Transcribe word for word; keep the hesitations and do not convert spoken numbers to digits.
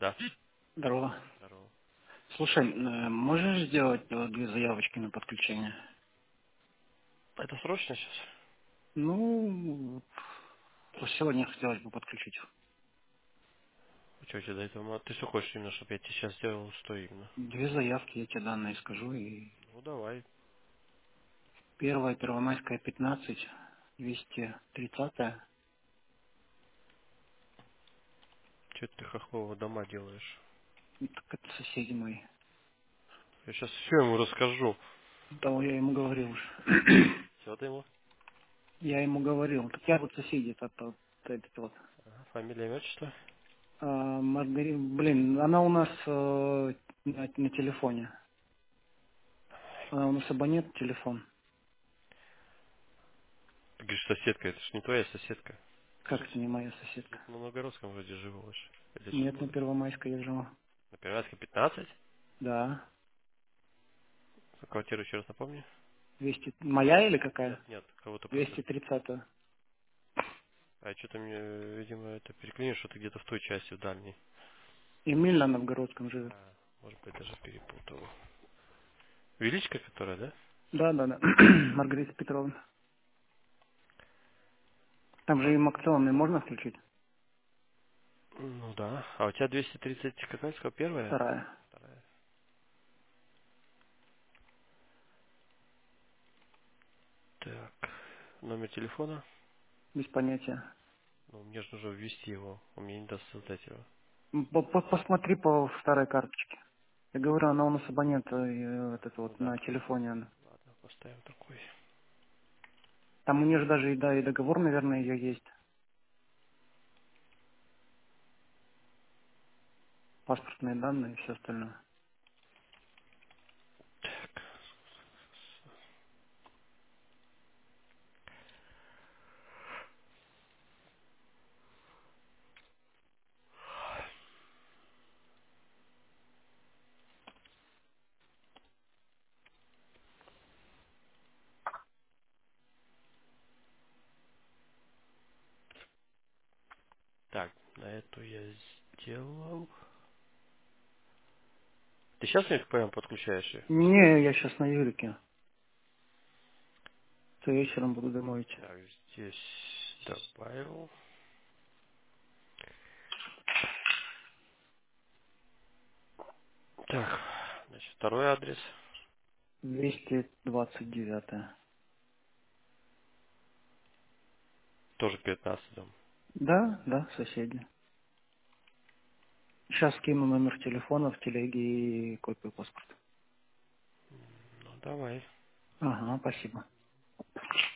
Да. Здорово. Здорово. Слушай, э, можешь сделать э, две заявочки на подключение? Это срочно сейчас? Ну, вот сегодня хотелось бы подключить. Что у тебя до этого? Ты что хочешь именно, чтобы я тебе сейчас сделал, что именно? Две заявки, я тебе данные скажу. И Ну давай. первая, Первомайская, пятнадцать, двести тридцать. Что ты хохлого дома делаешь? Так это соседи мои. Я сейчас все ему расскажу. Да, я ему говорил уже. Все ты ему? Я ему говорил. Так я вот соседи, это, это, этот вот. Ага. Фамилия, имя, отчество? А, Маргари- блин, она у нас э, на, на телефоне. Она у нас абонент телефон. Ты говоришь, соседка, это ж не твоя соседка. Ты Как же это не моя где-то соседка? на Новгородском вроде живешь. Или Нет, на живу. Первомайской я жила. На Пиратской пятнадцать? Да. А квартиру еще раз напомни. двести. Моя или какая? Нет, нет, кого-то просто. двести тридцать. А что-то мне, видимо, это переклинишь, что ты где-то в той части, в дальней. Эмиль на Новгородском живет. А, может быть, даже перепутал. Величка, которая, да? Да, да, да. Маргарита Петровна. Там же им акционный можно включить? Ну да. А у тебя двести тридцать, какая сказал, первая? Вторая. Вторая. Так. Номер телефона? Без понятия. Ну, мне же нужно ввести его. Он мне не даст создать его. М, по- по- Посмотри по старой карточке. Я говорю, она у нас абонент, э, вот это Ну вот да, на хорошо. телефоне она. Ладно, поставим такой. Там у нее же даже и, да, и договор, наверное, ее есть. Паспортные данные и все остальное. Так, на эту я сделал. Ты сейчас мне прям подключаешь ее? Не, я сейчас на Юрике. То вечером буду домой идти. Так, здесь добавил. Так, значит, второй адрес. двести двадцать девять. Тоже пятнадцать дом. Да, да, соседи. Сейчас скину номер телефона в телеге и копию паспорта. Ну, давай. Ага, спасибо.